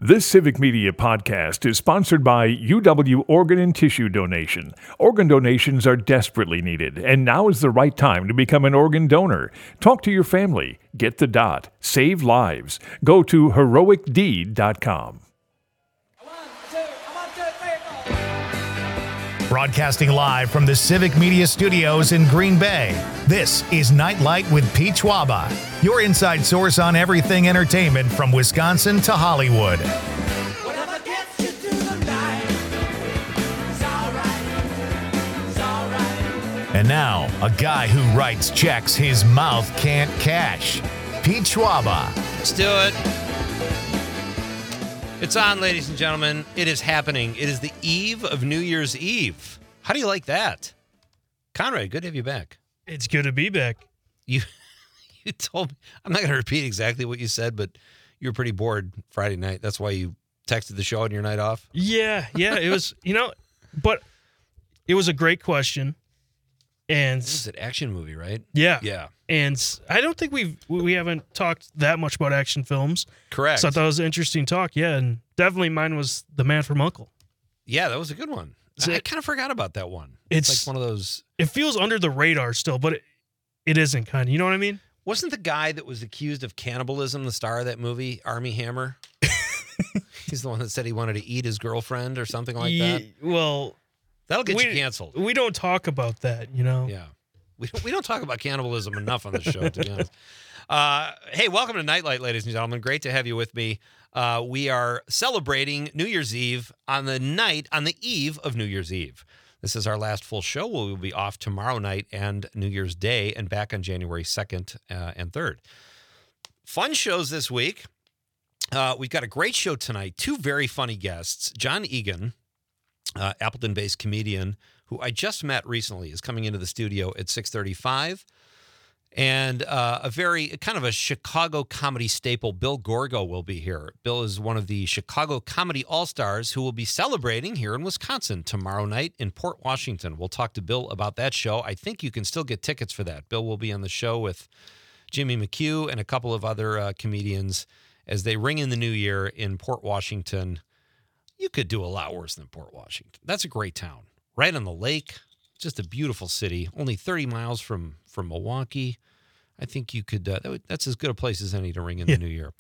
This Civic Media podcast is sponsored by UW Organ and Tissue Donation. Organ donations are desperately needed, and now is the right time to become an organ donor. Talk to your family. Get the dot. Save lives. Go to heroicdeed.com. Broadcasting live from the Civic Media Studios in Green Bay, this is Nightlight with Pete Schwaba, your inside source on everything entertainment from Wisconsin to Hollywood. Whatever gets you through the night, it's all right. And now, a guy who writes checks his mouth can't cash, Pete Schwaba. Let's do it. It's on, ladies and gentlemen. It is happening. It is the eve of New Year's Eve. How do you like that? Conrad, good to have you back. It's good to be back. You told me, I'm not going to repeat exactly what you said, but you were pretty bored Friday night. That's why you texted the show on your night off. Yeah, it was, but it was a great question. And This is an action movie, right? yeah. Yeah. And I don't think we haven't talked that much about action films. Correct. So I thought it was an interesting talk. Yeah, and definitely mine was The Man from U.N.C.L.E. Yeah, that was a good one. So I kind of forgot about that one. It's like one of those. It feels under the radar still, but it isn't kind of. You know what I mean? Wasn't the guy that was accused of cannibalism the star of that movie, Armie Hammer? He's the one that said he wanted to eat his girlfriend or something like that. Well, That'll get you canceled. We don't talk about that, Yeah. We don't talk about cannibalism enough on the show, to be honest. Hey, welcome to Nightlight, ladies and gentlemen. Great to have you with me. We are celebrating New Year's Eve on the eve of New Year's Eve. This is our last full show. We will be off tomorrow night and New Year's Day and back on January 2nd and 3rd. Fun shows this week. We've got a great show tonight. Two very funny guests. John Egan, Appleton-based comedian, who I just met recently, is coming into the studio at 6:35. And a very kind of a Chicago comedy staple, Bill Gorgo, will be here. Bill is one of the Chicago Comedy All-Stars who will be celebrating here in Wisconsin tomorrow night in Port Washington. We'll talk to Bill about that show. I think you can still get tickets for that. Bill will be on the show with Jimmy McHugh and a couple of other comedians as they ring in the new year in Port Washington. You could do a lot worse than Port Washington. That's a great town. Right on the lake. Just a beautiful city. Only 30 miles from Milwaukee. I think you could, that's as good a place as any to ring in the new year.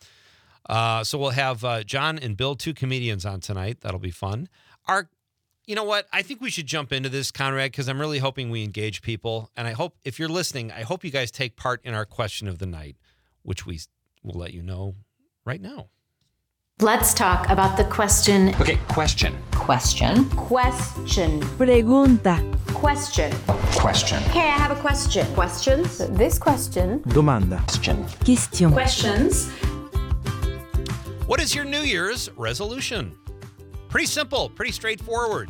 So we'll have John and Bill, two comedians on tonight. That'll be fun. You know what? I think we should jump into this, Conrad, because I'm really hoping we engage people. And I hope, if you're listening, I hope you guys take part in our question of the night, which we will let you know right now. Let's talk about the question. Okay, question. Question. Pregunta. Question. Question. Okay, I have a question. Questions? This question. Domanda. Question. Question. Questions. What is your New Year's resolution? Pretty simple, pretty straightforward.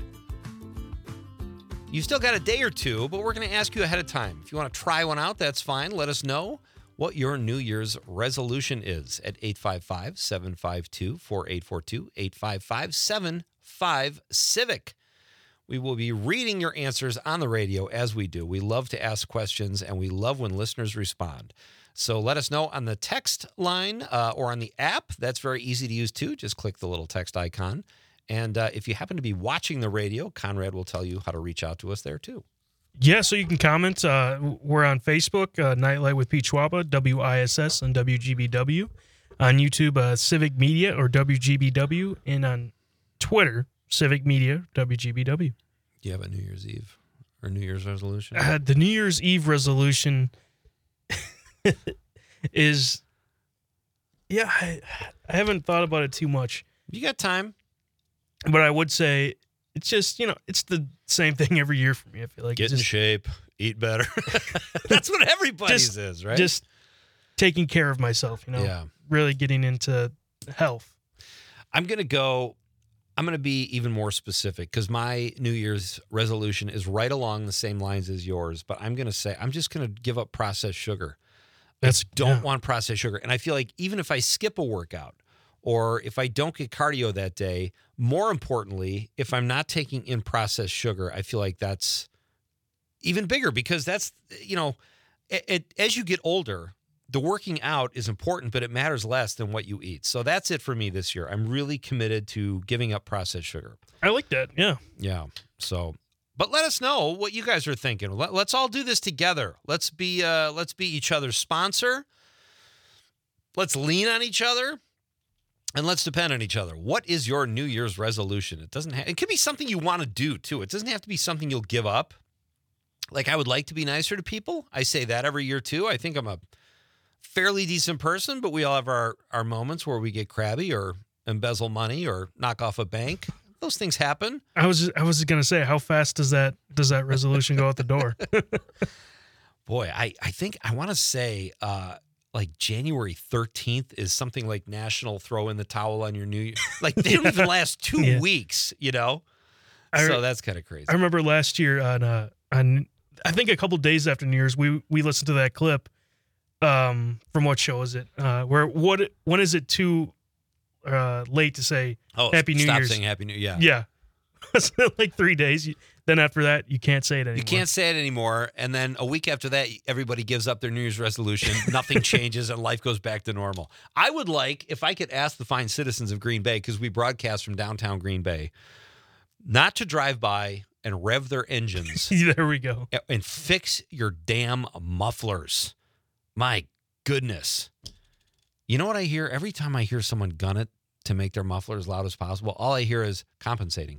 You still got a day or two, but we're going to ask you ahead of time. If you want to try one out, that's fine. Let us know what your New Year's resolution is at 855-752-4842, 855-75-CIVIC. We will be reading your answers on the radio as we do. We love to ask questions, and we love when listeners respond. So let us know on the text line or on the app. That's very easy to use, too. Just click the little text icon. And if you happen to be watching the radio, Conrad will tell you how to reach out to us there, too. Yeah, so you can comment. We're on Facebook, Nightlight with Pete Schwaba, WISS and WGBW. On YouTube, Civic Media or WGBW. And on Twitter, Civic Media, WGBW. Do you have a New Year's Eve or New Year's resolution? The New Year's Eve resolution is, I haven't thought about it too much. You got time. But I would say it's just, it's the same thing every year for me. I feel like Get in shape, eat better. That's what everybody says, right? Just taking care of myself, really getting into health. I'm going to be even more specific because my New Year's resolution is right along the same lines as yours. But I'm going to say, I'm just going to give up processed sugar. I don't want processed sugar. And I feel like even if I skip a workout or if I don't get cardio that day, more importantly, if I'm not taking in processed sugar, I feel like that's even bigger because that's, as you get older, the working out is important, but it matters less than what you eat. So that's it for me this year. I'm really committed to giving up processed sugar. I like that. Yeah. Yeah. So, but let us know what you guys are thinking. Let's all do this together. Let's be each other's sponsor. Let's lean on each other, and let's depend on each other. What is your New Year's resolution? It could be something you want to do too. It doesn't have to be something you'll give up. Like, I would like to be nicer to people. I say that every year too. I think I'm a fairly decent person, but we all have our moments where we get crabby or embezzle money or knock off a bank. Those things happen. I was going to say, how fast does that resolution go out the door? Boy, I think I want to say like January 13th is something like National Throw in the Towel on your New Year. Like, they don't even last 2 weeks, you know? So that's kind of crazy. I remember last year on I think a couple days after New Year's, we listened to that clip. From what show is it? When is it too late to say Happy New Year's? Stop saying Happy New Year. Yeah. Like 3 days. Then after that, you can't say it anymore. You can't say it anymore. And then a week after that, everybody gives up their New Year's resolution. Nothing changes and life goes back to normal. I would like, if I could ask the fine citizens of Green Bay, because we broadcast from downtown Green Bay, not to drive by and rev their engines. There we go. And fix your damn mufflers. My goodness. You know what I hear? Every time I hear someone gun it to make their muffler as loud as possible, all I hear is compensating.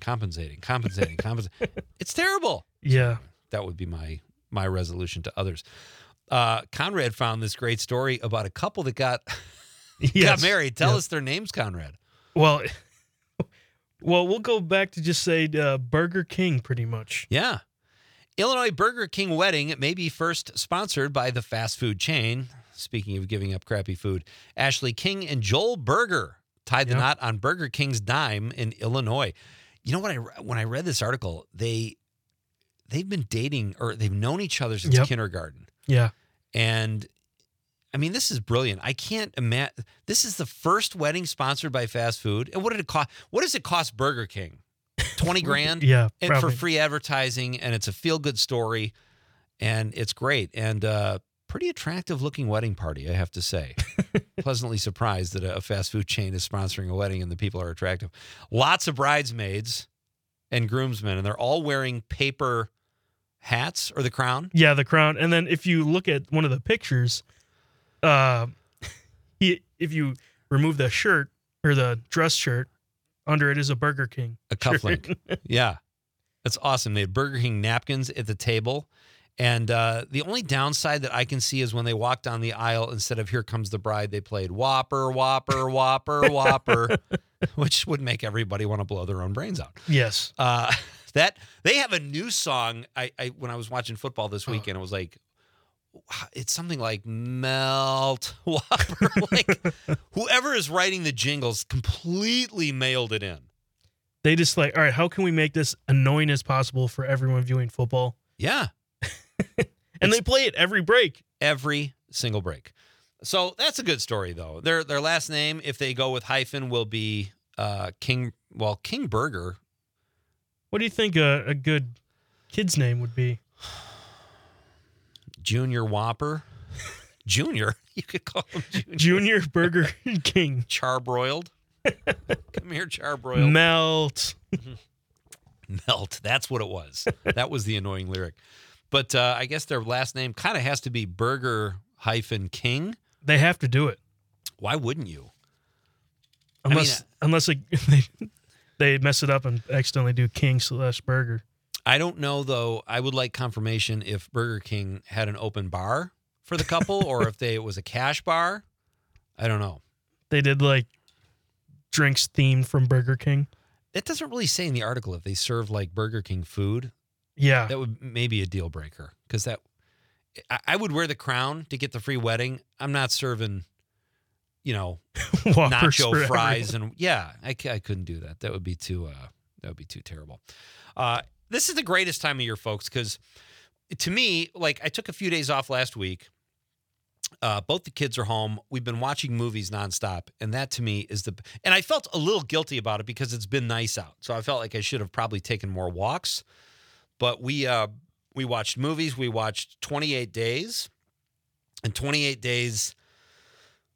It's terrible. Yeah. That would be my resolution to others. Conrad found this great story about a couple that got married. Tell us their names, Conrad. Well, we'll go back to just say Burger King pretty much. Yeah. Illinois Burger King wedding may be first sponsored by the fast food chain. Speaking of giving up crappy food, Ashley King and Joel Berger tied the knot on Burger King's dime in Illinois. You know what? When I read this article, they've been dating, or they've known each other since kindergarten. Yeah. And I mean, this is brilliant. I can't imagine. This is the first wedding sponsored by fast food. And what did it cost? What does it cost Burger King? 20 grand? Yeah. And probably. for free advertising, and it's a feel-good story, and it's great. And pretty attractive looking wedding party, I have to say. Pleasantly surprised that a fast food chain is sponsoring a wedding and the people are attractive. Lots of bridesmaids and groomsmen, and they're all wearing paper hats, or the crown. Yeah, the crown. And then if you look at one of the pictures, if you remove the shirt or the dress shirt, under it is a Burger King. A cufflink. Yeah. That's awesome. They had Burger King napkins at the table. And the only downside that I can see is when they walk down the aisle, instead of Here Comes the Bride, they played Whopper, Whopper, Whopper, Whopper, which would make everybody want to blow their own brains out. Yes. That they have a new song. I when I was watching football this weekend, it was like, it's something like Melt Whopper. Like, whoever is writing the jingles completely mailed it in. They just like, all right, how can we make this annoying as possible for everyone viewing football? Yeah. And they play it every break. Every single break. So that's a good story, though. Their last name, if they go with hyphen, will be King. Well, King Burger. What do you think a good kid's name would be? Junior Whopper. Junior? You could call him Junior. Junior Burger King. Charbroiled. Come here, Charbroiled. Melt. Melt. That's what it was. That was the annoying lyric. But I guess their last name kind of has to be Burger-King. They have to do it. Why wouldn't you? Unless they mess it up and accidentally do King/Burger. I don't know, though. I would like confirmation if Burger King had an open bar for the couple or if it was a cash bar. I don't know. They did like drinks themed from Burger King. It doesn't really say in the article if they serve like Burger King food. Yeah. That would maybe a deal breaker, because I would wear the crown to get the free wedding. I'm not serving, nacho fries and I couldn't do that. That would be too terrible. This is the greatest time of year, folks, because to me, like, I took a few days off last week. Both the kids are home. We've been watching movies nonstop, and that to me is and I felt a little guilty about it because it's been nice out. So I felt like I should have probably taken more walks. But we watched movies. We watched 28 Days. And 28 Days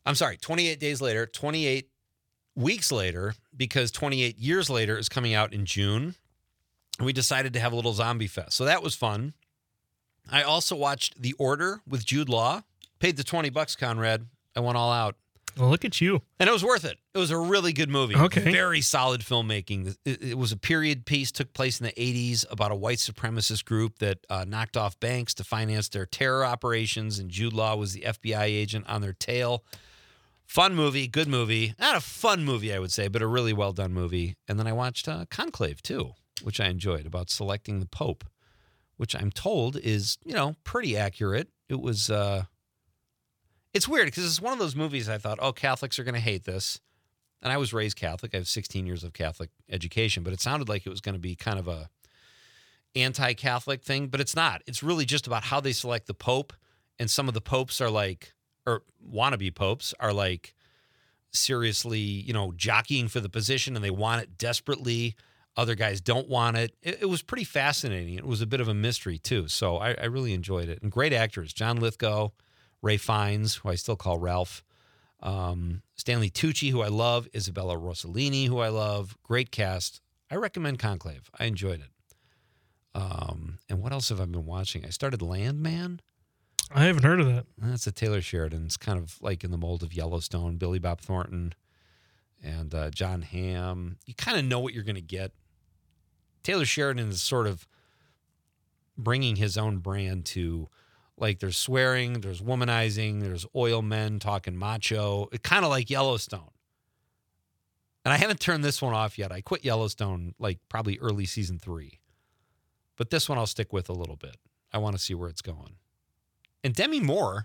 I'm sorry, 28 days later, 28 weeks later, because 28 years later is coming out in June. We decided to have a little zombie fest. So that was fun. I also watched The Order with Jude Law. Paid the $20, Conrad. I went all out. Well, look at you. And it was worth it. It was a really good movie. Okay. Very solid filmmaking. It was a period piece, took place in the 80s about a white supremacist group that knocked off banks to finance their terror operations, and Jude Law was the FBI agent on their tail. Fun movie, good movie. Not a fun movie, I would say, but a really well-done movie. And then I watched Conclave, too, which I enjoyed, about selecting the Pope, which I'm told is, pretty accurate. It was... It's weird because it's one of those movies I thought, Catholics are going to hate this. And I was raised Catholic. I have 16 years of Catholic education, but it sounded like it was going to be kind of a anti-Catholic thing, but it's not. It's really just about how they select the Pope. And some of the popes are like, or wannabe popes are like seriously, jockeying for the position and they want it desperately. Other guys don't want it. It was pretty fascinating. It was a bit of a mystery too. So I really enjoyed it. And great actors, John Lithgow, Ray Fiennes, who I still call Ralph, Stanley Tucci, who I love, Isabella Rossellini, who I love. Great cast. I recommend Conclave. I enjoyed it. And what else have I been watching? I started Landman. I haven't heard of that. That's a Taylor Sheridan. It's kind of like in the mold of Yellowstone. Billy Bob Thornton and John Hamm. You kind of know what you're going to get. Taylor Sheridan is sort of bringing his own brand to... Like there's swearing, there's womanizing, there's oil men talking macho. It kind of like Yellowstone. And I haven't turned this one off yet. I quit Yellowstone like probably early season 3. But this one I'll stick with a little bit. I want to see where it's going. And Demi Moore,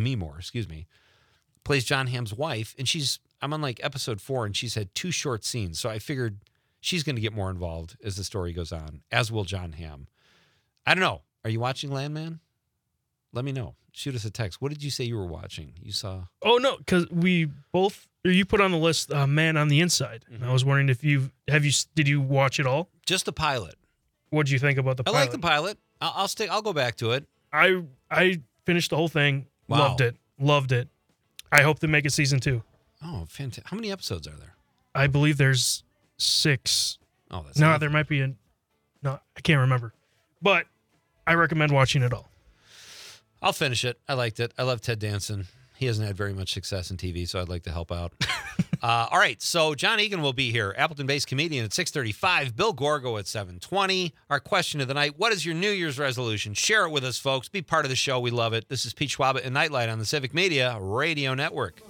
plays John Hamm's wife. And I'm on like episode 4 and she's had 2 short scenes. So I figured she's going to get more involved as the story goes on, as will John Hamm. I don't know. Are you watching Landman? Let me know. Shoot us a text. What did you say you were watching? You saw... Oh, no, because you put on the list Man on the Inside. Mm-hmm. And I was wondering if did you watch it all? Just the pilot. What did you think about the pilot? I like the pilot. I'll go back to it. I finished the whole thing. Wow. Loved it. I hope they make a season 2. Oh, fantastic. How many episodes are there? I believe there's 6. Oh, that's No, nothing. there might be no, I can't remember. But I recommend watching it all. I'll finish it. I liked it. I love Ted Danson. He hasn't had very much success in TV, so I'd like to help out. All right, so John Egan will be here, Appleton-based comedian at 6:35, Bill Gorgo at 7:20. Our question of the night, what is your New Year's resolution? Share it with us, folks. Be part of the show. We love it. This is Pete Schwaba and Nightlight on the Civic Media Radio Network.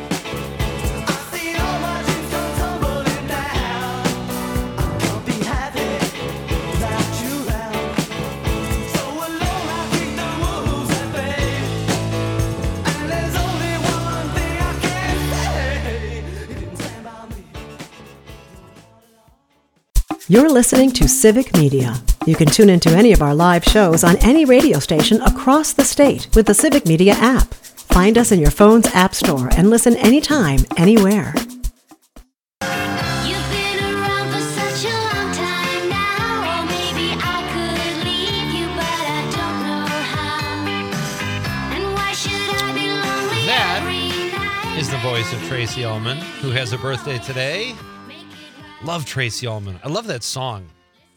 You're listening to Civic Media. You can tune into any of our live shows on any radio station across the state with the Civic Media app. Find us in your phone's app store and listen anytime, anywhere. You've been around for such a long time now. Or maybe I could leave you, but I don't know how. And why should I be lonely That every night? is the voice of Tracy Ullman, who has a birthday today. Love Tracy Ullman. I love that song.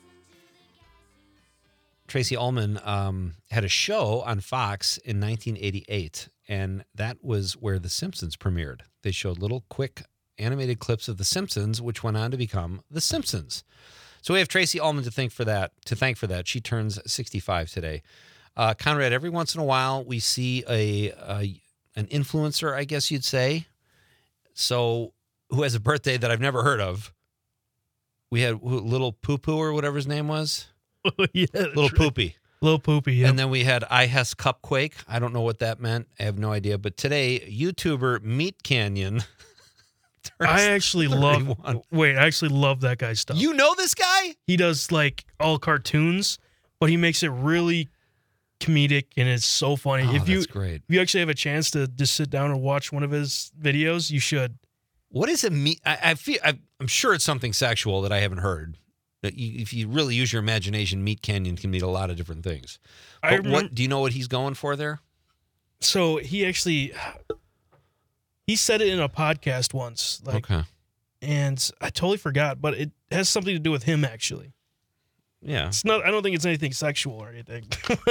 Tracy Ullman had a show on Fox in 1988, and that was where The Simpsons premiered. They showed little quick animated clips of The Simpsons, which went on to become The Simpsons. So we have Tracy Ullman to thank for that. She turns 65 today. Conrad, every once in a while we see an influencer, I guess you'd say, so who has a birthday that I've never heard of. We had Little Poo Poo or whatever his name was. Yeah, Little Poopy. Little Poopy, yeah. And then we had IHS Cupquake. I don't know what that meant. I have no idea. But today, YouTuber Meat Canyon. I actually love that guy's stuff. You know this guy? He does like all cartoons, but he makes it really comedic and it's so funny. Oh, that's great. If you actually have a chance to just sit down and watch one of his videos, you should. What is it? I'm sure it's something sexual that I haven't heard. If you really use your imagination, Meat Canyon can mean a lot of different things. But do you know what he's going for there? So he he said it in a podcast once, like, Okay. and I totally forgot, but it has something to do with him actually. Yeah. It's not. I don't think it's anything sexual or anything.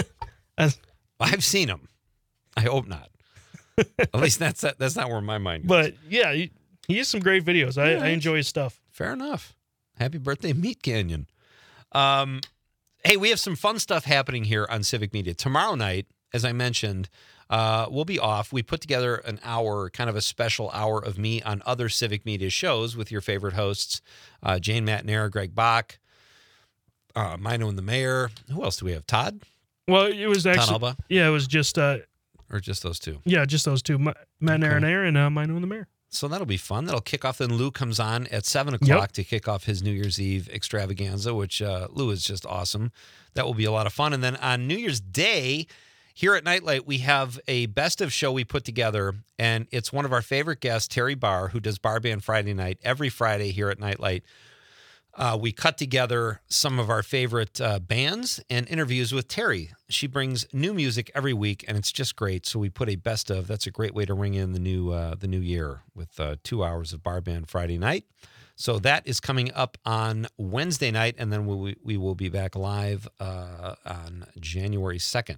I've seen him. I hope not. At least that's not where my mind goes. But yeah, he has some great videos. I enjoy his stuff. Fair enough. Happy birthday, Meat Canyon. Hey, we have some fun stuff happening here on Civic Media. Tomorrow night, as I mentioned, we'll be off. We put together an hour, kind of a special hour of me on other Civic Media shows with your favorite hosts, Jane Matnair, Greg Bach, Mino and the Mayor. Who else do we have? Todd? Well, it was Todd actually Alba? yeah, it was just Or just those two? yeah, just those two, Matt Nair and Mino and the Mayor. So that'll be fun. That'll kick off. Then Lou comes on at 7 o'clock to kick off his New Year's Eve extravaganza, which Lou is just awesome. That will be a lot of fun. And then on New Year's Day, here at Nightlight, we have a best of show we put together, and it's one of our favorite guests, Terry Barr, who does Bar Band Friday night every Friday here at Nightlight. We cut together some of our favorite bands and interviews with Terry. She brings new music every week, and it's just great. So we put a best of. That's a great way to ring in the new year with 2 hours of Bar Band Friday night. So that is coming up on Wednesday night, and then we will be back live on January 2nd.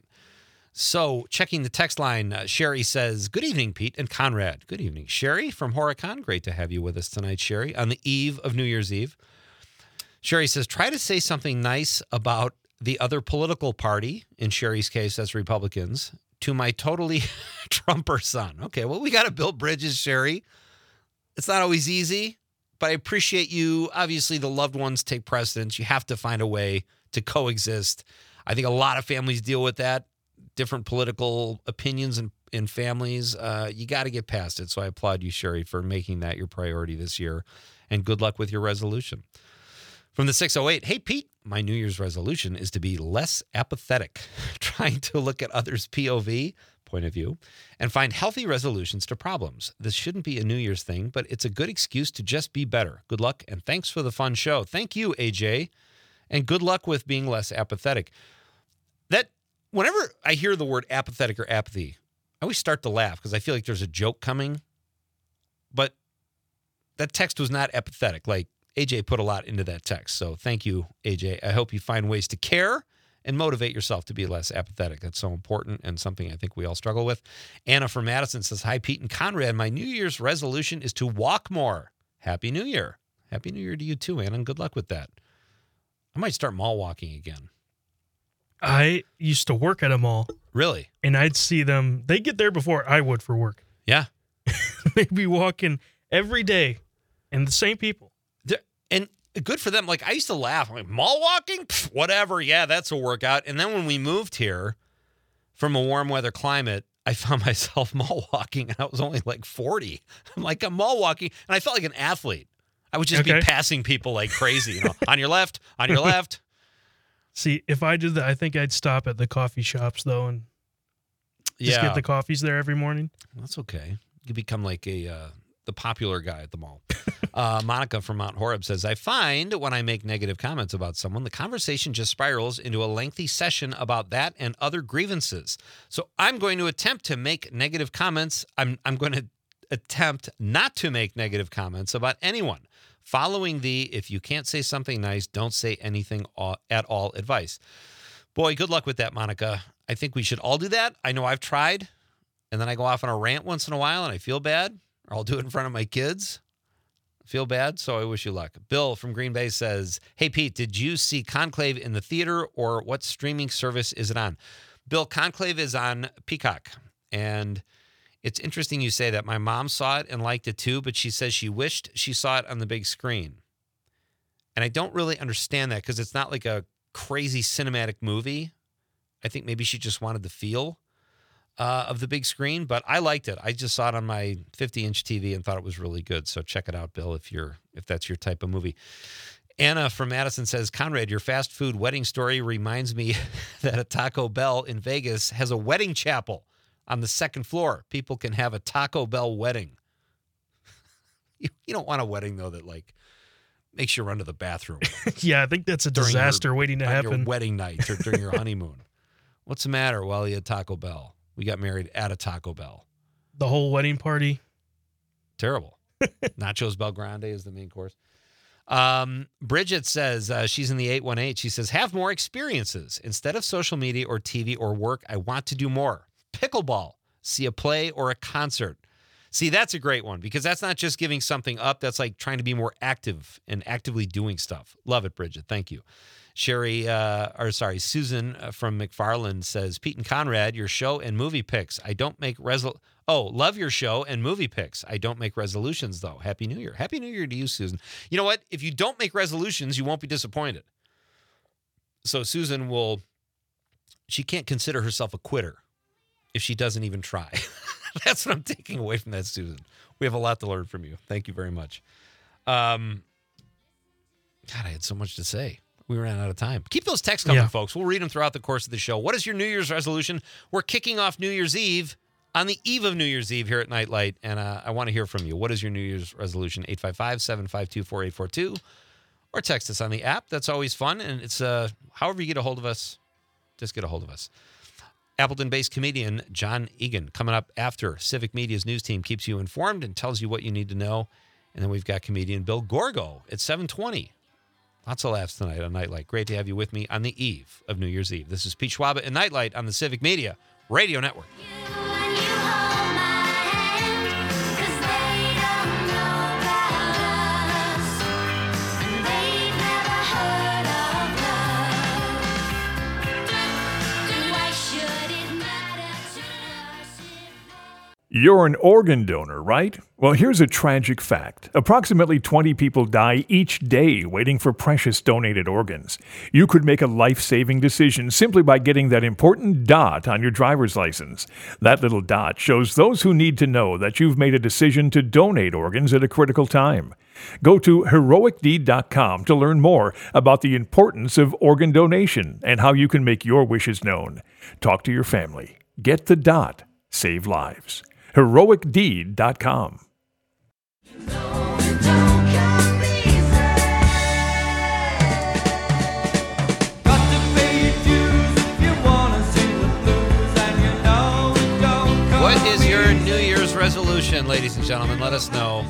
So checking the text line, Sherry says, good evening, Pete and Conrad. Good evening, Sherry from Horicon. Great to have you with us tonight, Sherry, on the eve of New Year's Eve. Sherry says, try to say something nice about the other political party, in Sherry's case, that's Republicans, to my totally Trumper son. Okay, well, we got to build bridges, Sherry. It's not always easy, but I appreciate you. Obviously, the loved ones take precedence. You have to find a way to coexist. I think a lot of families deal with that, different political opinions in families. You got to get past it. So I applaud you, Sherry, for making that your priority this year, and good luck with your resolution. From the 608, hey, Pete, my New Year's resolution is to be less apathetic, trying to look at others' POV, point of view, and find healthy resolutions to problems. This shouldn't be a New Year's thing, but it's a good excuse to just be better. Good luck, and thanks for the fun show. Thank you, AJ, and good luck with being less apathetic. That, whenever I hear the word apathetic or apathy, I always start to laugh because I feel like there's a joke coming, but that text was not apathetic. Like, AJ put a lot into that text. So thank you, AJ. I hope you find ways to care and motivate yourself to be less apathetic. That's so important and something I think we all struggle with. Anna from Madison says, hi, Pete and Conrad. My New Year's resolution is to walk more. Happy New Year. Happy New Year to you too, Anna, and good luck with that. I might start mall walking again. I used to work at a mall. Really? And I'd see them. They get there before I would for work. Yeah. They'd be walking every day, and the same people. And good for them. Like, I used to laugh. I'm like, mall walking? Pfft, whatever. Yeah, that's a workout. And then when we moved here from a warm weather climate, I found myself mall walking, and I was only like 40. I'm like, I'm mall walking, and I felt like an athlete. I would just be passing people like crazy, on your left, on your left. See, if I did that, I think I'd stop at the coffee shops, though, and just get the coffees there every morning. That's okay. You could become like the popular guy at the mall. Monica from Mount Horeb says, I find when I make negative comments about someone, the conversation just spirals into a lengthy session about that and other grievances. So I'm going to attempt to make negative comments. I'm going to attempt not to make negative comments about anyone, following the if you can't say something nice, don't say anything at all advice. Boy, good luck with that, Monica. I think we should all do that. I know I've tried, and then I go off on a rant once in a while, and I feel bad. Or I'll do it in front of my kids. Feel bad, so I wish you luck. Bill from Green Bay says, hey, Pete, did you see Conclave in the theater, or what streaming service is it on? Bill, Conclave is on Peacock, and it's interesting you say that. My mom saw it and liked it too, but she says she wished she saw it on the big screen. And I don't really understand that because it's not like a crazy cinematic movie. I think maybe she just wanted the feel of the big screen, but I liked it. I just saw it on my 50-inch TV and thought it was really good. So check it out, Bill, if that's your type of movie. Anna from Madison says, Conrad, your fast food wedding story reminds me that a Taco Bell in Vegas has a wedding chapel on the second floor. People can have a Taco Bell wedding. You don't want a wedding, though, that like makes you run to the bathroom. Yeah, I think that's a disaster waiting to happen. Your wedding night or during your honeymoon. What's the matter? Well, you had Taco Bell. We got married at a Taco Bell. The whole wedding party. Terrible. Nachos Belgrande is the main course. Bridget says she's in the 818. She says, have more experiences. Instead of social media or TV or work, I want to do more. Pickleball, see a play or a concert. See, that's a great one because that's not just giving something up. That's like trying to be more active and actively doing stuff. Love it, Bridget. Thank you. Susan from McFarland says, Pete and Conrad, your show and movie picks. I don't make love your show and movie picks. I don't make resolutions, though. Happy New Year. Happy New Year to you, Susan. You know what? If you don't make resolutions, you won't be disappointed. So Susan she can't consider herself a quitter if she doesn't even try. That's what I'm taking away from that, Susan. We have a lot to learn from you. Thank you very much. God, I had so much to say. We ran out of time. Keep those texts coming, folks. We'll read them throughout the course of the show. What is your New Year's resolution? We're kicking off New Year's Eve on the eve of New Year's Eve here at Nightlight, and I want to hear from you. What is your New Year's resolution? 855-752-4842, or text us on the app. That's always fun, and it's however you get a hold of us, just get a hold of us. Appleton-based comedian John Egan coming up after Civic Media's news team keeps you informed and tells you what you need to know. And then we've got comedian Bill Gorgo at 7:20. Lots of laughs tonight on Nightlight. Great to have you with me on the eve of New Year's Eve. This is Pete Schwaba and Nightlight on the Civic Media Radio Network. You're an organ donor, right? Well, here's a tragic fact. Approximately 20 people die each day waiting for precious donated organs. You could make a life-saving decision simply by getting that important dot on your driver's license. That little dot shows those who need to know that you've made a decision to donate organs at a critical time. Go to heroicdeed.com to learn more about the importance of organ donation and how you can make your wishes known. Talk to your family. Get the dot. Save lives. heroicdeed.com. What is your New Year's resolution, ladies and gentlemen? Let us know.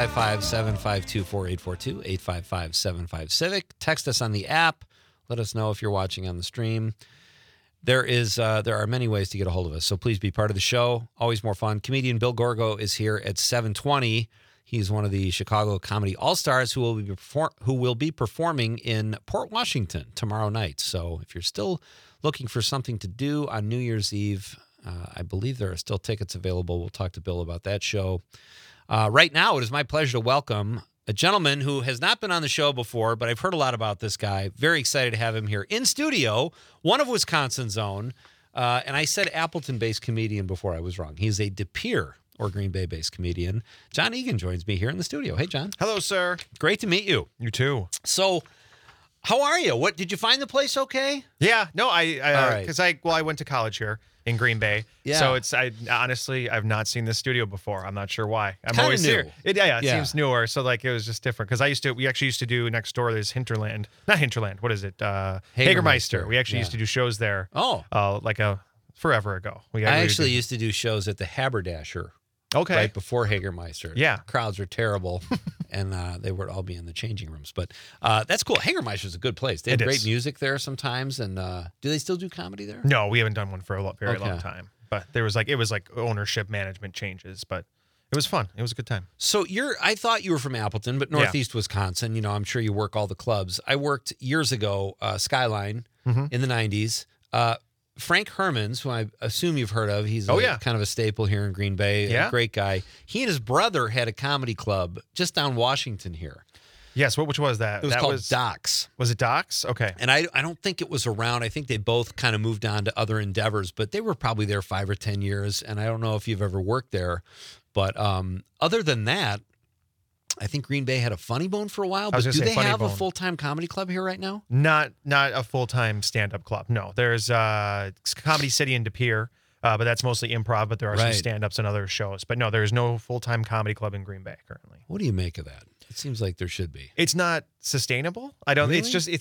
855-752-4842, 855-75-CIVIC. Text us on the app. Let us know if you're watching on the stream. There are many ways to get a hold of us, so please be part of the show. Always more fun. Comedian Bill Gorgo is here at 7:20. He's one of the Chicago Comedy All-Stars who will be performing in Port Washington tomorrow night. So if you're still looking for something to do on New Year's Eve, I believe there are still tickets available. We'll talk to Bill about that show. Right now, it is my pleasure to welcome a gentleman who has not been on the show before, but I've heard a lot about this guy. Very excited to have him here in studio, one of Wisconsin's own. And I said Appleton-based comedian before. I was wrong. He's a De Pere or Green Bay-based comedian. John Egan joins me here in the studio. Hey, John. Hello, sir. Great to meet you. You too. So, how are you? What did you find the place okay? Yeah, no, All right. because I went to college here in Green Bay. Yeah. So I've not seen this studio before. I'm not sure why. I'm Kinda always new. here. It Yeah. seems newer. So like it was just different because we actually used to do next door. There's Hinterland, not Hinterland. What is it? Hagermeister. We actually used to do shows there. Oh, forever ago. I actually used to do shows at the Haberdasher. Okay. Right before Hagermeister. Yeah. Crowds were terrible, and they would all be in the changing rooms. But that's cool. Hagermeister's a good place. They have It great is. music there sometimes. And do they still do comedy there? No, we haven't done one for a very Okay. long time. But it was like ownership management changes, but it was fun. It was a good time. So I thought you were from Appleton, but Northeast Wisconsin. You know, I'm sure you work all the clubs. I worked years ago, Skyline in the 90s. Frank Hermans, who I assume you've heard of, he's kind of a staple here in Green Bay. Yeah. A great guy. He and his brother had a comedy club just down Washington here. Yes, which was that? It was called Docs. Was it Docs? Okay. And I don't think it was around. I think they both kind of moved on to other endeavors, but they were probably there 5 or 10 years. And I don't know if you've ever worked there. But other than that, I think Green Bay had a Funny Bone for a while. But do they have a full-time comedy club here right now? Not a full-time stand-up club. No. There's Comedy City in De Pere, but that's mostly improv, but there are some stand-ups and other shows. But no, there's no full-time comedy club in Green Bay currently. What do you make of that? It seems like there should be. It's not sustainable. I don't. Really?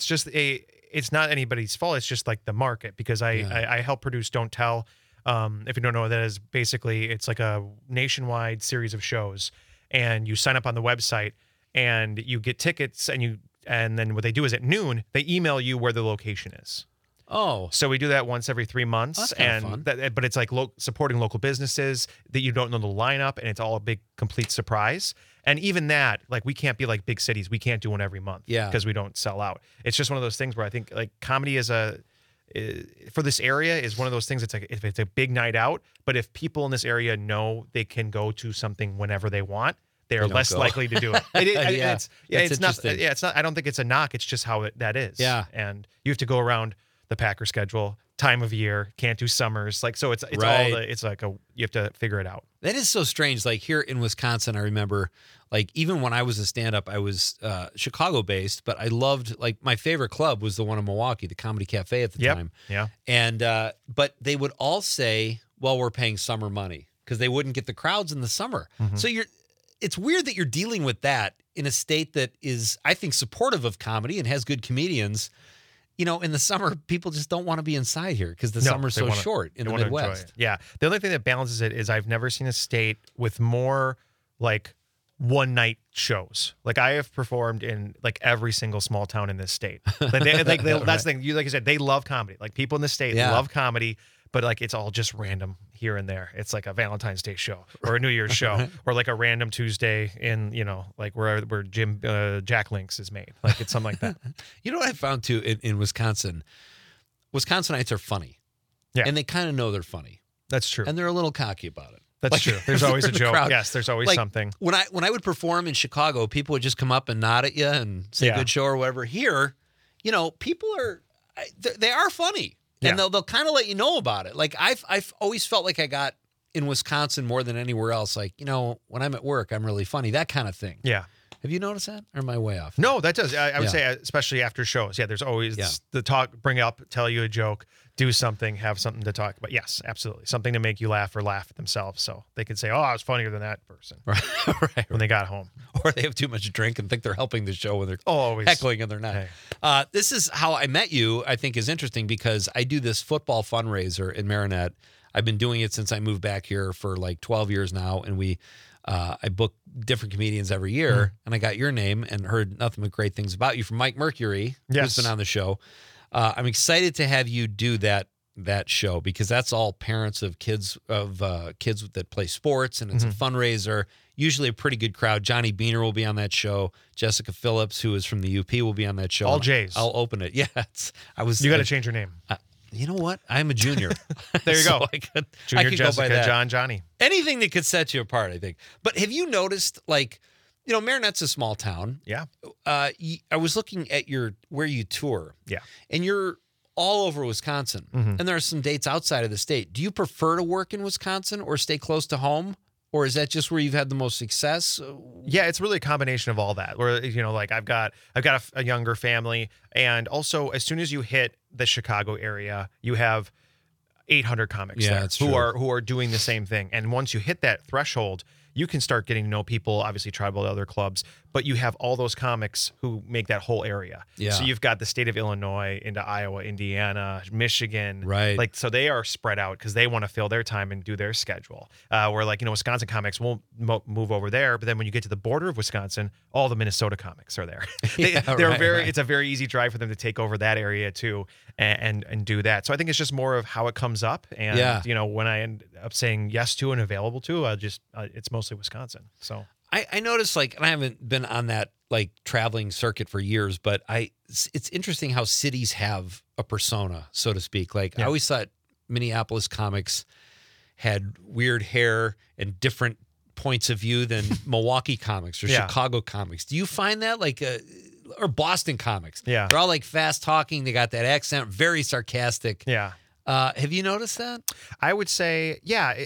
It's not anybody's fault. It's just like the market because I help produce Don't Tell. If you don't know what that is, basically it's like a nationwide series of shows, and you sign up on the website and you get tickets, and then what they do is at noon they email you where the location is. Oh, So we do that once every 3 months, That's kinda fun. but it's like supporting local businesses that you don't know the lineup, and it's all a big complete surprise. And even that, like, we can't be like big cities. We can't do one every month, Yeah. because we don't sell out. It's just one of those things where I think like comedy is for this area is one of those things. It's like if it's a big night out, but if people in this area know they can go to something whenever they want, they are don't less go. likely to do it. Yeah, It's that's not. interesting. Yeah, it's not. I don't think it's a knock. It's just how that is. Yeah. And you have to go around the Packer schedule, time of year, can't do summers. Like, so it's Right. it's like you have to figure it out. that is so strange. Like here in Wisconsin, I remember, like even when I was a stand-up, I was Chicago-based, but I loved, like, my favorite club was the one in Milwaukee, the Comedy Cafe at the Yep. time. Yeah. And but they would all say, "Well, we're paying summer money," because they wouldn't get the crowds in the summer. Mm-hmm. So it's weird that you're dealing with that in a state that is, I think, supportive of comedy and has good comedians. You know, in the summer, people just don't want to be inside here because the No, summer's they so wanna- short in they the wanna enjoy Midwest. it. Yeah. The only thing that balances it is I've never seen a state with more like one night shows. Like I have performed in like every single small town in this state. Like that's the thing. Like you said, they love comedy. Like people in the state Yeah. love comedy, but like it's all just random here and there. It's like a Valentine's Day show or a New Year's show or like a random Tuesday in, like where Jim Jack Links is made. Like it's something like that. You know what I found too in Wisconsin? Wisconsinites are funny. Yeah. And they kind of know they're funny. That's true. And they're a little cocky about it. That's Like, true. There's always a in the joke. crowd. Yes, there's always Like, something. When I would perform in Chicago, people would just come up and nod at you and say Yeah. good show or whatever. Here, people are they are funny. And Yeah. they'll kind of let you know about it. Like I've always felt like I got in Wisconsin more than anywhere else. Like, when I'm at work, I'm really funny. That kind of thing. Yeah. Have you noticed that? Or am I way off? No, that does. I would Yeah. say, especially after shows. Yeah, there's always Yeah. the talk, bring up, tell you a joke, do something, have something to talk about. Yes, absolutely. Something to make you laugh or laugh at themselves. So they can say, oh, I was funnier than that person Right. when they got home. Or they have too much drink and think they're helping the show when they're Always. heckling and they're not. Hey. This is how I met you, I think is interesting because I do this football fundraiser in Marinette. I've been doing it since I moved back here for like 12 years now. And I book different comedians every year. And I got your name and heard nothing but great things about you from Mike Mercury, Yes. who's been on the show. I'm excited to have you do that show because that's all parents of kids that play sports, and it's a fundraiser. Usually a pretty good crowd. Johnny Beaner will be on that show. Jessica Phillips, who is from the UP, will be on that show. All J's. I'll open it. Yeah, You got to change your name. You know what? I'm a junior. There you So go. I could Junior go Jessica, by that. John, Johnny. Anything that could set you apart, I think. But have you noticed, like, Marinette's a small town. Yeah. I was looking at where you tour. Yeah. And you're all over Wisconsin. Mm-hmm. And there are some dates outside of the state. Do you prefer to work in Wisconsin or stay close to home? Or is that just where you've had the most success? Yeah, it's really a combination of all that. Where like I've got a younger family, and also as soon as you hit the Chicago area, you have 800 comics Yeah, there that's who true. are doing the same thing. And once you hit that threshold, you can start getting to know people, obviously tribal to other clubs, but you have all those comics who make that whole area. Yeah. So you've got the state of Illinois into Iowa, Indiana, Michigan. Right. Like, so they are spread out because they want to fill their time and do their schedule. Where like, Wisconsin comics won't move over there. But then when you get to the border of Wisconsin, all the Minnesota comics are there. Right. It's a very easy drive for them to take over that area too and do that. So I think it's just more of how it comes up. And, Yeah. when I end up saying yes to and available to, it's mostly Wisconsin. So I noticed, like, and I haven't been on that, like, traveling circuit for years, but it's interesting how cities have a persona, so to speak. Like, I always thought Minneapolis comics had weird hair and different points of view than Milwaukee comics or Yeah. Chicago comics. Do you find that, like, or Boston comics? Yeah. They're all, like, fast talking. They got that accent, very sarcastic. yeah. Have you noticed that? I would say,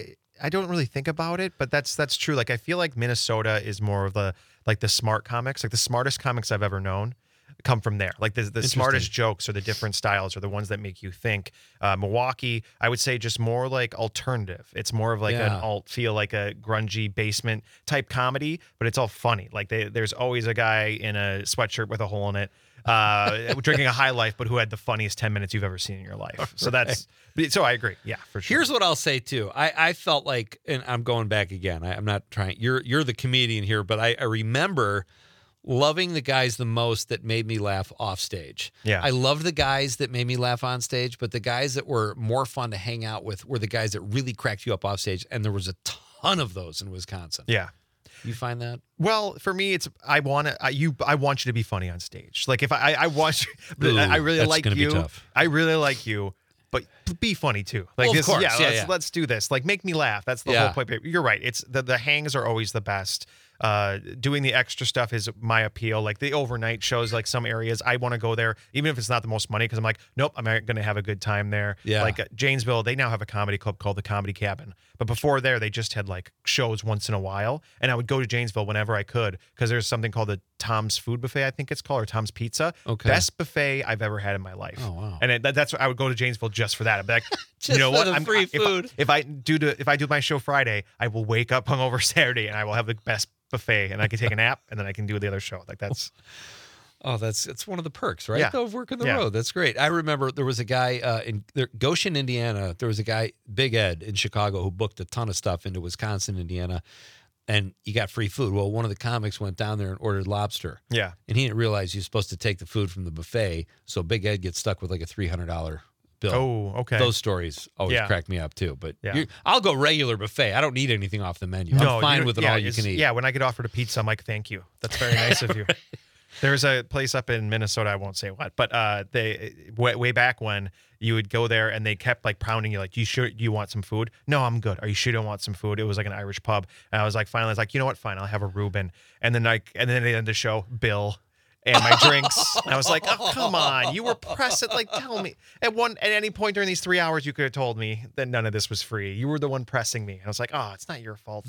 I don't really think about it, but that's true. Like, I feel like Minnesota is more of the smart comics, like the smartest comics I've ever known come from there. Like the smartest jokes or the different styles are the ones that make you think. Milwaukee, I would say just more like alternative. It's more of like an alt feel, like a grungy basement type comedy, but it's all funny. Like there's always a guy in a sweatshirt with a hole in it, drinking a High Life, but who had the funniest 10 minutes you've ever seen in your life. So that's So I agree. Yeah, for sure. Here's what I'll say too. I felt like, and I'm going back again. I'm not trying. You're the comedian here, but I remember loving the guys the most that made me laugh off stage. Yeah. I loved the guys that made me laugh on stage, but the guys that were more fun to hang out with were the guys that really cracked you up off stage, and there was a ton of those in Wisconsin. Yeah. You find that? Well, for me, it's I want you to be funny on stage. Like if I want you, Ooh, I really that's like gonna be you. tough. I really like you, but be funny too. Like Well, of this, course. yeah, Yeah, let's do this. Like make me laugh. That's the Yeah. whole point. You're right. It's the hangs are always the best. Doing the extra stuff is my appeal. Like the overnight shows, like some areas I want to go there, even if it's not the most money, because I'm like, nope, I'm going to have a good time there. Yeah. Like Janesville, they now have a comedy club called the Comedy Cabin, but before there, they just had like shows once in a while, and I would go to Janesville whenever I could because there's something called the Tom's Food Buffet, I think it's called, or Tom's Pizza. Okay. Best buffet I've ever had in my life. Oh, wow. And that's what I would go to Janesville just for that. I'd be like, Just you know for what? the free if food. If I do my show Friday, I will wake up hungover Saturday and I will have the best buffet, and I can take a nap, and then I can do the other show. Like that's Oh, it's one of the perks, right? Yeah. Of working the Yeah. road. That's great. I remember there was a guy in Goshen, Indiana. There was a guy, Big Ed in Chicago, who booked a ton of stuff into Wisconsin, Indiana, and you got free food. Well, one of the comics went down there and ordered lobster. yeah. And he didn't realize you're supposed to take the food from the buffet. So Big Ed gets stuck with like a $300 bill. Oh, okay. Those stories always Yeah. crack me up too. But Yeah. I'll go regular buffet. I don't need anything off the menu. I'm fine you with it yeah, all you it's- can eat. Yeah, when I get offered a pizza, I'm like, thank you. That's very nice of you. There's a place up in Minnesota, I won't say what, but they way back when you would go there and they kept like pounding you, like, you want some food? No, I'm good. Are you sure you don't want some food? It was like an Irish pub. And I was like, finally, I was like, you know what? Fine, I'll have a Reuben. And then they end the show, Bill. And my drinks. And I was like, oh, come on. You were pressing, like, tell me. At any point during these 3 hours, you could have told me that none of this was free. You were the one pressing me. And I was like, oh, it's not your fault.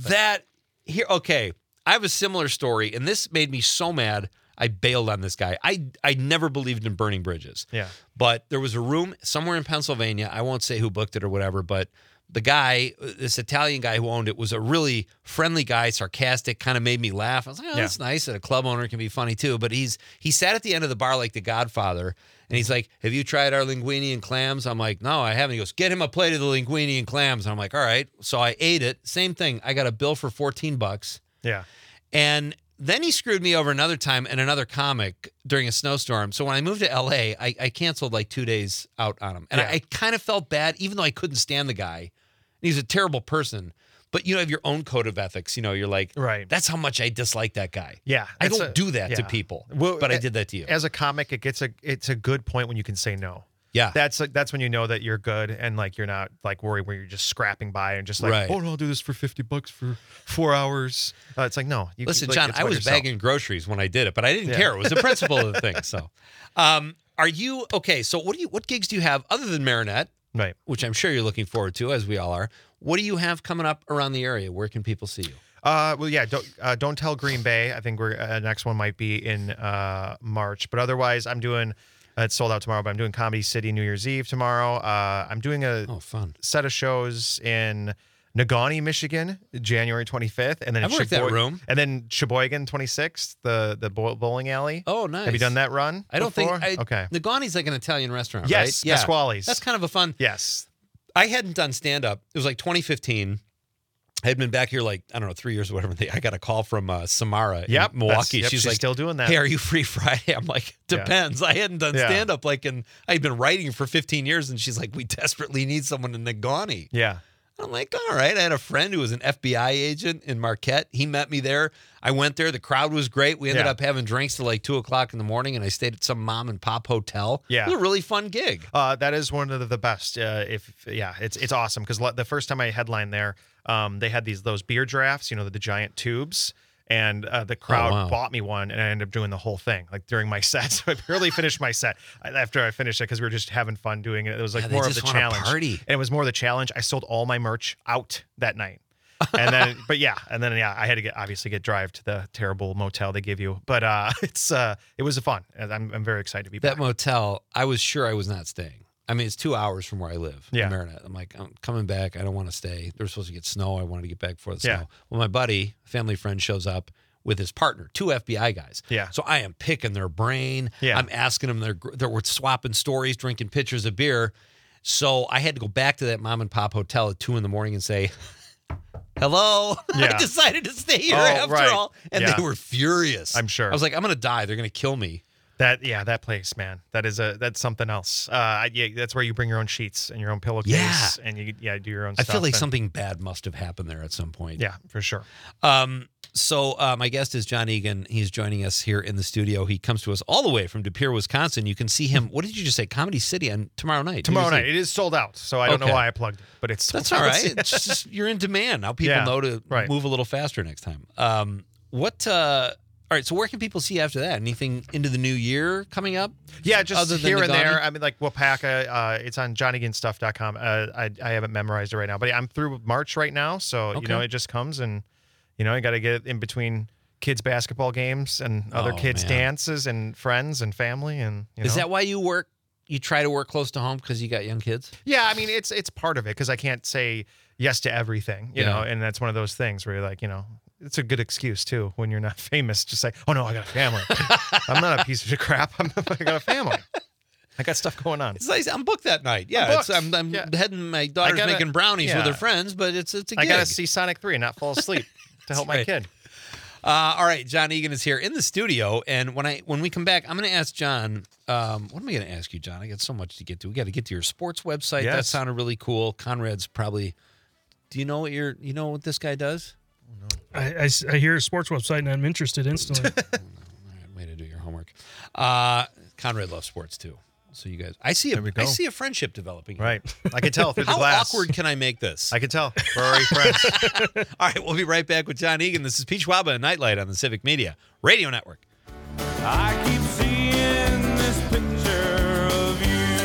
Okay. I have a similar story, and this made me so mad. I bailed on this guy. I never believed in burning bridges. Yeah. But there was a room somewhere in Pennsylvania. I won't say who booked it or whatever, but the guy, this Italian guy who owned it, was a really friendly guy, sarcastic, kind of made me laugh. I was like, oh, that's nice that a club owner can be funny too. But he sat at the end of the bar like the Godfather, and he's like, have you tried our linguine and clams? I'm like, no, I haven't. He goes, get him a plate of the linguine and clams. And I'm like, all right. So I ate it. Same thing. I got a bill for $14. Yeah. And then he screwed me over another time and another comic during a snowstorm. So when I moved to LA, I canceled like 2 days out on him. And Yeah. I kind of felt bad, even though I couldn't stand the guy. He's a terrible person. But you have your own code of ethics. You're like, Right. that's how much I dislike that guy. Yeah. I it's don't do that to people. Well, but I did that to you. As a comic, it's a good point when you can say no. Yeah. That's when you know that you're good and like you're not like worried where you're just scrapping by and just like, Right. oh no, I'll do this for $50 for 4 hours. It's like, no. Listen, like, John, it's I about was yourself. bagging groceries when I did it, but I didn't Yeah. care. It was the principle of the thing. So, are you okay? So, what gigs do you have other than Marinette, Right. which I'm sure you're looking forward to, as we all are? What do you have coming up around the area? Where can people see you? Well, yeah. Don't tell Green Bay. I think we're next one might be in March, but otherwise, I'm doing. It's sold out tomorrow, but I'm doing Comedy City New Year's Eve tomorrow. I'm doing a fun set of shows in Negaunee, Michigan, January 25th, and then I've worked that room. and then Sheboygan 26th, the bowling alley. Oh, nice. Have you done that run? I don't before? think. Okay. Negaunee like an Italian restaurant, Yes, right? Pasquale's. That's kind of a fun. Yes. I hadn't done stand up. It was like 2015. I had been back here like, I don't know, 3 years or whatever. I got a call from Samara Yep, in Milwaukee. that's- yep, she's like, still doing that. Hey, are you free Friday? I'm like, depends. I hadn't done Yeah. stand up and I'd been writing for 15 years. And she's like, we desperately need someone in Negaunee. Yeah. I'm like, all right. I had a friend who was an FBI agent in Marquette. He met me there. I went there. The crowd was great. We ended Yeah. up having drinks till like 2:00 in the morning, and I stayed at some mom and pop hotel. Yeah. It was a really fun gig. That is one of the best. It's awesome because the first time I headlined there, they had those beer drafts, the giant tubes, and the crowd wow. bought me one, and I ended up doing the whole thing like during my set. So I barely finished my set after I finished it because we were just having fun doing it. It was like Yeah, they more of just the wanna challenge. party. And it was more the challenge. I sold all my merch out that night. And then, I had to obviously get drive to the terrible motel they give you. But it was fun. And I'm very excited to be That back. motel, I was sure I was not staying. I mean, it's 2 hours from where I live Yeah. in Marinette. I'm like, I'm coming back. I don't want to stay. They're supposed to get snow. I wanted to get back before the snow. Yeah. Well, my buddy, family friend, shows up with his partner, 2 FBI guys. Yeah. So I am picking their brain. Yeah. I'm asking them, we're swapping stories, drinking pitchers of beer. So I had to go back to that mom and pop hotel at 2 a.m. and say, hello. Yeah. I decided to stay here Oh, after right. all. And Yeah. they were furious. I'm sure. I was like, I'm going to die. They're going to kill me. That place, man. That's something else. Yeah, that's where you bring your own sheets and your own pillowcase. Yeah. And you do your own I stuff. feel like and- something bad must have happened there at some point. Yeah, for sure. So my guest is John Egan. He's joining us here in the studio. He comes to us all the way from De Pere, Wisconsin. You can see him. What did you just say? Comedy City on tomorrow night. Tomorrow night. It is sold out, so I don't know Okay. why I plugged it, but it's sold That's out. all right. It's just you're in demand. Now people Yeah, know to right. move a little faster next time. All right, so where can people see you after that? Anything into the new year coming up? Yeah, just Other than here and Nagani? there. I mean, like Wapaka, it's on johneganstuff.com. I haven't memorized it right now, but I'm through March right now, so Okay. it just comes, and I got to get it in between kids' basketball games and other Oh, kids' man. dances and friends and family, and Is that why you work? You try to work close to home because you got young kids? Yeah, I mean, it's part of it because I can't say yes to everything, you know, and that's one of those things where you're like, it's a good excuse too when you're not famous. Just say, oh no, I got a family. I'm not a piece of crap. I got a family. I got stuff going on. It's nice. I'm booked that night. Yeah, booked. I'm Yeah. heading. My daughter's gotta- making brownies with yeah. her friends, but it's a gig. I got to see Sonic 3 and not fall asleep to help my right. kid. All right, John Egan is here in the studio, and when we come back, I'm going to ask John. What am I going to ask you, John? I got so much to get to. We got to get to your sports website. That Yes. sounded really cool. Conrad's probably. Do you know what this guy does? I hear a sports website and I'm interested instantly. All right, way to do your homework. Conrad loves sports too. So you guys, I see There we go. a friendship developing. Here. Right. I can tell through the How glass. awkward can I make this? I can tell. We're already friends. All right, we'll be right back with John Egan. This is Peach Waba and Nightlight on the Civic Media Radio Network. I keep seeing this picture of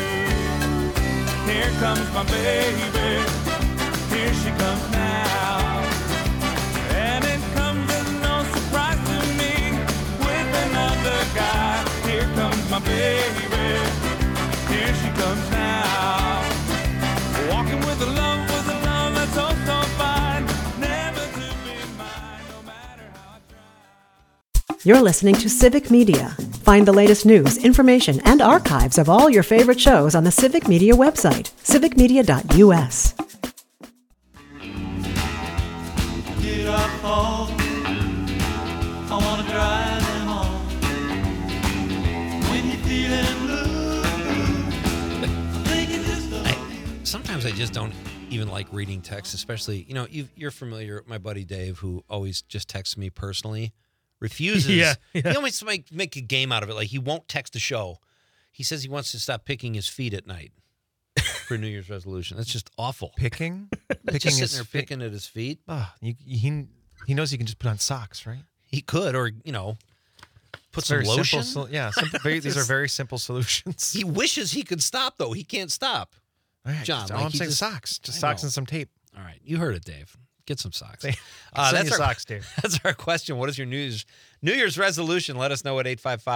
you. Here comes my baby. Here she comes now. And it comes as no surprise to me with another guy. Here comes my baby. Here she comes now. Walking with a love that's oh so fine. Never to be mine, no matter how I try. You're listening to Civic Media. Find the latest news, information, and archives of all your favorite shows on the Civic Media website, civicmedia.us. Get up home. I wanna drive them home. When you're feeling blue, I'm thinking just of you. Sometimes I just don't even like reading text, especially, you're familiar, my buddy Dave, who always just texts me personally, refuses. Yeah. He always make a game out of it. Like he won't text a show. He says he wants to stop picking his feet at night for New Year's resolution. That's just awful. Picking? Just sitting his there feet. picking at his feet. He knows he can just put on socks, right? He could, or, put some Very lotion. simple. These are very simple solutions. He wishes he could stop, though. He can't stop. All right, John, all like I'm he saying, just- socks. Just I socks know. and some tape. All right. You heard it, Dave. Get some socks. Send That's you our socks, Dave. That's our question. What is your New Year's resolution? Let us know at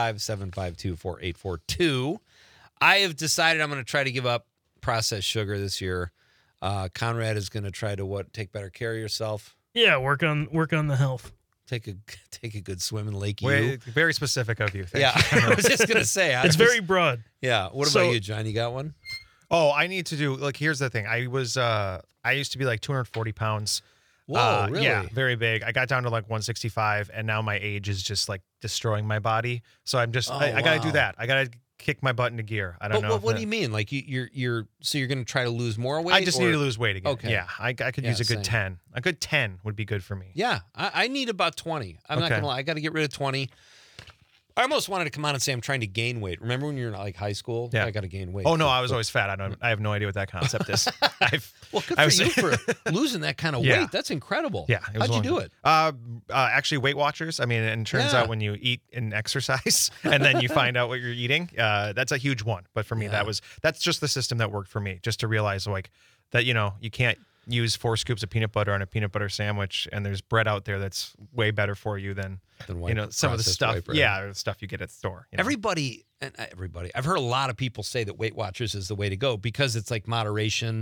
855-752-4842. I have decided I'm going to try to give up processed sugar this year. Conrad is going to try to take better care of yourself. Yeah, work on the health. Take a good swim in Lake Wait, very specific of you. Thank Yeah, you. I was just going to say. It's very broad. Yeah. What So- about you, John? You got one? Oh, I need to do here's the thing. I used to be like 240 pounds. Whoa, really? Yeah, very big. I got down to like 165, and now my age is just like destroying my body. So I'm just I got to do wow. that. I got to kick my butt into gear. I don't know. What do you mean? Like you're going to try to lose more weight? I just need to lose weight again. Okay. Yeah, I could Yeah, use a good same. 10. A good 10 would be good for me. Yeah, I need about 20. I'm not Okay. going to lie. I got to get rid of 20. I almost wanted to come on and say I'm trying to gain weight. Remember when you're in like high school? Yeah. I got to gain weight. Oh no, I was always fat. I have no idea what that concept is. Well, good I for was- you for losing that kind of Yeah. weight. That's incredible. Yeah. it was How'd you long do time. it? Actually, Weight Watchers. I mean, and it turns Yeah. out when you eat and exercise, and then you find out what you're eating, that's a huge one. But for me, Yeah. that's just the system that worked for me. Just to realize like that, you can't use 4 scoops of peanut butter on a peanut butter sandwich, and there's bread out there that's way better for you than some of the processed stuff. white bread. Yeah, the stuff you get at the store. Everybody. I've heard a lot of people say that Weight Watchers is the way to go because it's like moderation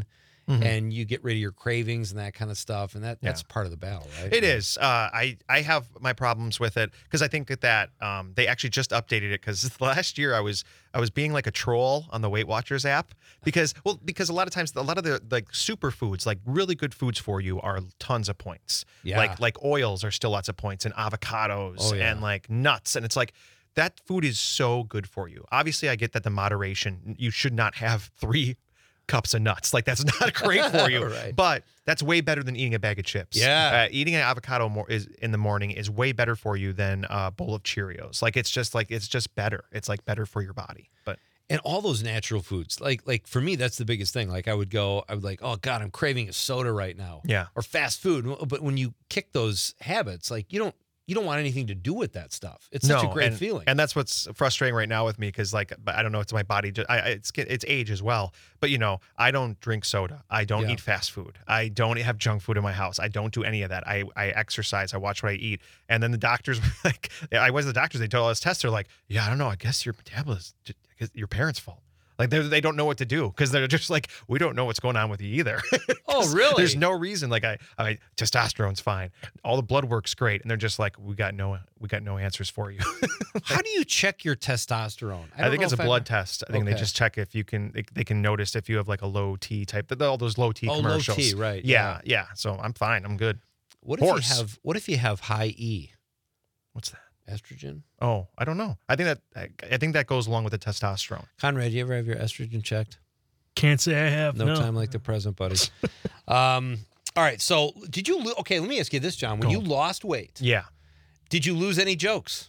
and you get rid of your cravings and that kind of stuff, and that's part of the battle, right? It is. I have my problems with it because I think that they actually just updated it because last year I was being like a troll on the Weight Watchers app because a lot of times a lot of the like superfoods, like really good foods for you, are tons of points. Yeah. Like oils are still lots of points, and avocados and like nuts, and it's like that food is so good for you. Obviously, I get that the moderation, you should not have 3 cups of nuts. Like, that's not great for you. Right. But that's way better than eating a bag of chips. Yeah. Eating an avocado in the morning is way better for you than a bowl of Cheerios. Like, it's just better. It's like better for your body. But And all those natural foods, like for me, that's the biggest thing. Like I would like, oh God, I'm craving a soda right now. Yeah. Or fast food. But when you kick those habits, like you don't want anything to do with that stuff. It's such a great feeling. And that's what's frustrating right now with me because, like, I don't know, it's my body. It's age as well. But, I don't drink soda. I don't eat fast food. I don't have junk food in my house. I don't do any of that. I exercise. I watch what I eat. And then the doctors were like, I went to the doctors. They told us tests. They're like, yeah, I don't know. I guess your metabolism, your parents' fault. Like they don't know what to do because they're just like, we don't know what's going on with you either. Oh, really? There's no reason. Like I testosterone's fine. All the blood work's great, and they're just like, we got no answers for you. How do you check your testosterone? I think it's a blood test. I think they just check if you can. They can notice if you have like a low T type. All those low T commercials. Low T, right? Yeah. So I'm fine. I'm good. What if you have high E? What's that? Estrogen? Oh, I don't know. I think that goes along with the testosterone. Conrad, you ever have your estrogen checked? Can't say I have. No time like the present, buddy. All right. So did you? Okay, let me ask you this, John. When you lost weight, did you lose any jokes?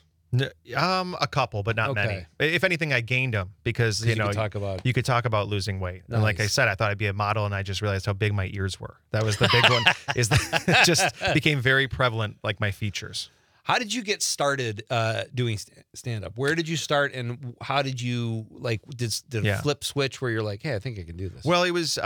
A couple, but not many. If anything, I gained them because you could talk about losing weight. Nice. And like I said, I thought I'd be a model, and I just realized how big my ears were. That was the big one. Just became very prevalent, like my features. How did you get started doing stand-up? Where did you start, and how did you did a flip switch where you're like, hey, I think I can do this? Well, it was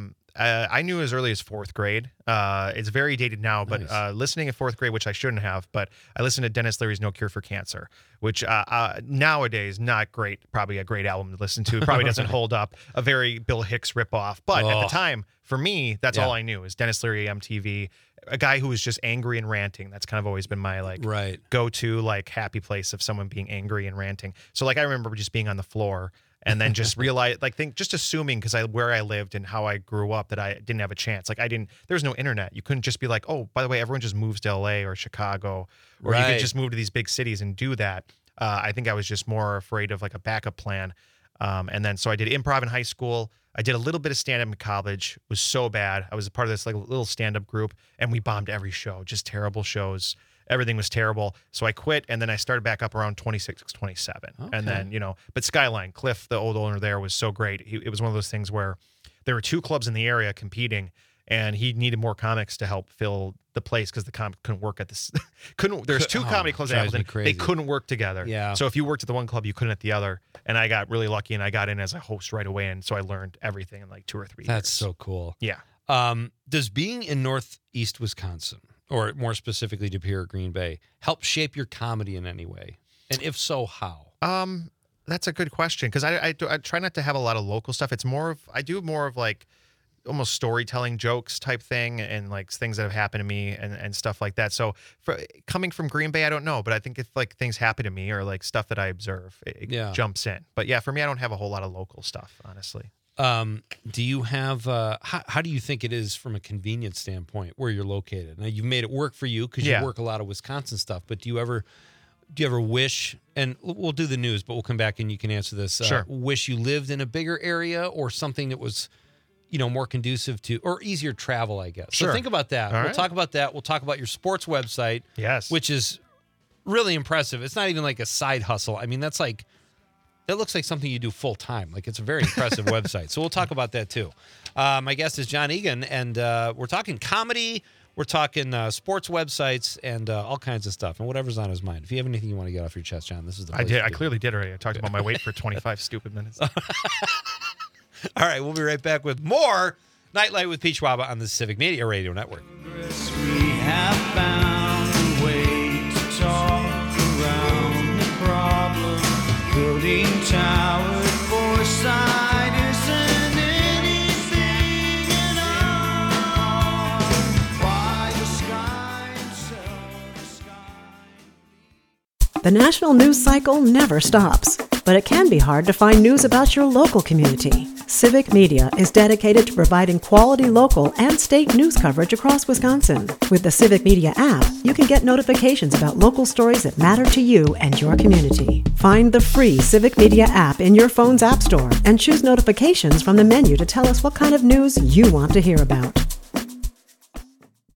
I knew as early as 4th grade. It's very dated now, but listening in 4th grade, which I shouldn't have, but I listened to Dennis Leary's No Cure for Cancer, which nowadays not great, probably a great album to listen to. It probably doesn't hold up. A very Bill Hicks ripoff, but at the time, for me, that's all I knew is Dennis Leary, MTV. A guy who was just angry and ranting. That's kind of always been my go-to happy place of someone being angry and ranting. So I remember just being on the floor and then just realize just assuming because where I lived and how I grew up that I didn't have a chance. There was no internet. You couldn't just be like, oh, by the way, everyone just moves to LA or Chicago, or you could just move to these big cities and do that. I think I was just more afraid of a backup plan. And then so I did improv in high school. I did a little bit of stand-up in college. It was so bad. I was a part of this little stand-up group, and we bombed every show, just terrible shows. Everything was terrible. So I quit, and then I started back up around 26, 27. Okay. And then, but Skyline, Cliff, the old owner there, was so great. It was one of those things where there were 2 clubs in the area competing, and he needed more comics to help fill the place because the comic couldn't work at this. There's 2 comedy clubs in Appleton. They couldn't work together. Yeah. So if you worked at the one club, you couldn't at the other. And I got really lucky, and I got in as a host right away. And so I learned everything in 2 or 3 years. That's so cool. Yeah. Does being in Northeast Wisconsin, or more specifically De Pere, Green Bay, help shape your comedy in any way? And if so, how? That's a good question because I try not to have a lot of local stuff. It's more of I do more of almost storytelling jokes type thing and things that have happened to me and stuff like that. So coming from Green Bay, I don't know, but I think if things happen to me or stuff that I observe, it jumps in. But yeah, for me, I don't have a whole lot of local stuff, honestly. Do you have how do you think it is from a convenience standpoint where you're located? Now you've made it work for you because you work a lot of Wisconsin stuff, but do you ever wish, and we'll do the news, but we'll come back and you can answer this. Sure. Wish you lived in a bigger area or something that was more conducive to, or easier travel, I guess. Sure. So think about that. We'll talk about that. We'll talk about your sports website. Yes. Which is really impressive. It's not even like a side hustle. I mean, that looks like something you do full time. It's a very impressive website. So we'll talk about that too. My guest is John Egan, and we're talking comedy. We're talking sports websites and all kinds of stuff and whatever's on his mind. If you have anything you want to get off your chest, John, this is the place. I clearly did already. I talked about my weight for 25 stupid minutes. All right, we'll be right back with more Nightlight with Pete Schwaba on the Civic Media Radio Network. We have found a way to talk around the problem. Building towers, foresight isn't anything at The national news cycle never stops, but it can be hard to find news about your local community. Civic Media is dedicated to providing quality local and state news coverage across Wisconsin. With the Civic Media app, you can get notifications about local stories that matter to you and your community. Find the free Civic Media app in your phone's app store and choose notifications from the menu to tell us what kind of news you want to hear about.